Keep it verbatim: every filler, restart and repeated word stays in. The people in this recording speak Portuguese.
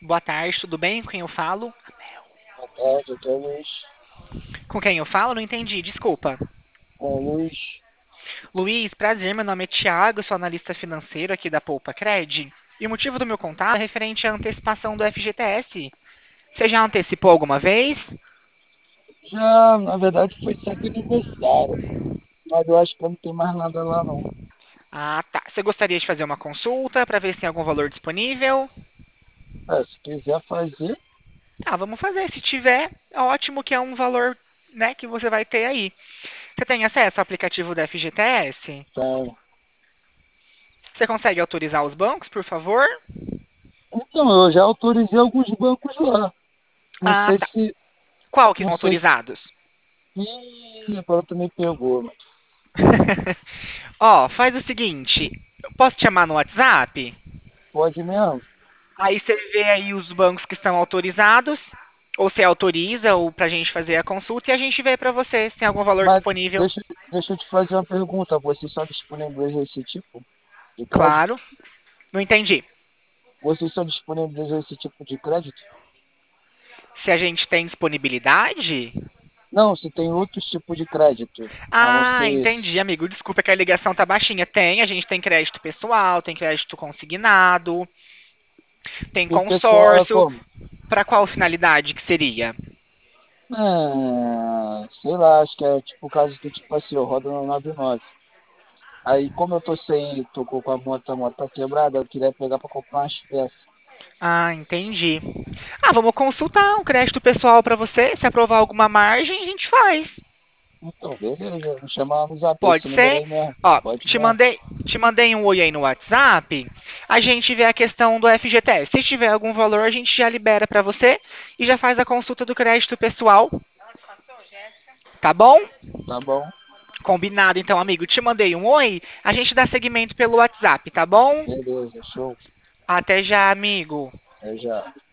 Boa tarde, tudo bem? Com quem eu falo? Boa tarde, aqui é o Luiz. Com quem eu falo? Não entendi, desculpa. Com o Luiz. Luiz, prazer, meu nome é Thiago, sou analista financeiro aqui da Poupa Cred. E o motivo do meu contato é referente à antecipação do F G T S. Você já antecipou alguma vez? Já, na verdade, foi sempre aniversário, mas eu acho que não tem mais nada lá, não. Ah, tá. Você gostaria de fazer uma consulta para ver se tem algum valor disponível? É, se quiser fazer, Tá, vamos fazer. Se tiver, é ótimo que é um valor, né, que você vai ter aí. Você tem acesso ao aplicativo do F G T S? tem. Você consegue autorizar os bancos, por favor? Então, eu já autorizei alguns bancos lá. Não Ah, sei tá. se, Qual que não são sei se... autorizados? Ih, agora tu me pegou, mano. Ó, faz o seguinte, eu posso te chamar no WhatsApp? Pode mesmo? Aí você vê aí os bancos que estão autorizados, ou você autoriza, ou pra gente fazer a consulta, e a gente vê pra você se tem algum valor Mas disponível. deixa, deixa eu te fazer uma pergunta. Você só disponibiliza esse tipo de crédito? Claro. Não entendi. Você só disponibiliza esse tipo de crédito? Se a gente tem disponibilidade? Não, se tem outros tipos de crédito, a não Ah, ser esse. entendi, amigo. Desculpa que a ligação tá baixinha. Tem, a gente tem crédito pessoal, tem crédito consignado, tem E o pessoal é consórcio. como? Pra qual finalidade que seria? É, sei lá, acho que é tipo o caso do tipo assim, eu rodo no nove nove. Aí, como eu tô sem, tô com com a moto, a moto tá quebrada, eu queria pegar pra comprar umas peças. Ah, entendi. Ah, vamos consultar um crédito pessoal pra você. Se aprovar alguma margem, a gente faz. Então, beleza, me chama lá no zap, Pode esse número ser? aí mesmo. Ó, Pode te mesmo. mandei, te mandei um oi aí no WhatsApp. A gente vê a questão do F G T S. Se tiver algum valor, a gente já libera pra você e já faz a consulta do crédito pessoal, tá bom? Tá bom? Combinado, então, amigo. Te mandei um oi. A gente dá seguimento pelo WhatsApp, tá bom? Beleza, show. Até já, amigo. Até já.